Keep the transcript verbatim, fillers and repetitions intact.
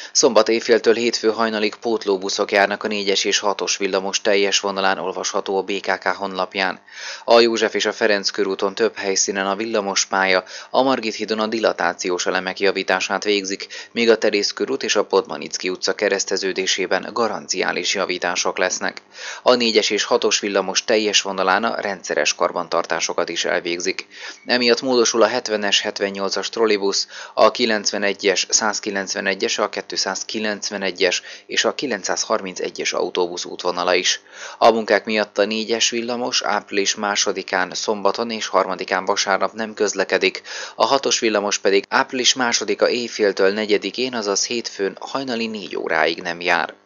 Szombat éjféltől hétfő hajnalig pótlóbuszok járnak a négyes és hatos villamos teljes vonalán, olvasható a bé ká ká honlapján. A József és a Ferenc körúton több helyszínen a villamospálya, a Margit hídon a dilatációs elemek javítását végzik, míg a Terész körút és a Podmanicki utca kereszteződésében garanciális javítások lesznek. A négyes és hatos villamos teljes vonalán a rendszeres karbantartásokat is elvégzik. Emiatt módosul a hetvenes, hetvennyolcas trollibusz, a kilencvenegyes, százkilencvenegyes, a kétszázkilencvenegyes és a kilencszázharmincegyes autóbusz útvonala is. A munkák miatt a négyes villamos április másodikán szombaton és harmadikán vasárnap nem közlekedik, a hatos villamos pedig április másodika éjféltől negyedikén, azaz hétfőn hajnali négy óráig nem jár.